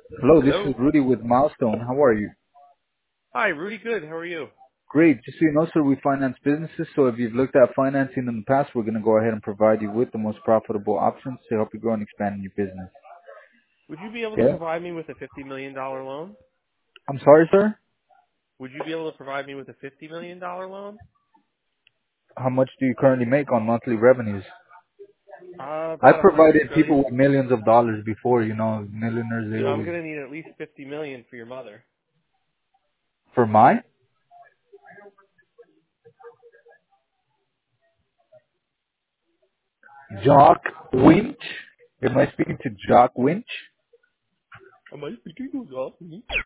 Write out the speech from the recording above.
Hello, this is Hello. Rudy with Milestone. How are you? Hi, Rudy. Good. How are you? Great. Just so you know, sir, we finance businesses. So if you've looked at financing in the past, we're going to go ahead and provide you with the most profitable options to help you grow and expand your business. Would you be able to Yeah. provide me with a $50 million loan? I'm sorry, sir. Would you be able to provide me with a $50 million loan? How much do you currently make on monthly revenues? I About 100 provided people million. with millions of dollars before, millionaires, they You know, I'm always, gonna need at least 50 million for your mother. for mine, Jock Winch. Am I speaking to Jock Winch? Am I speaking to God?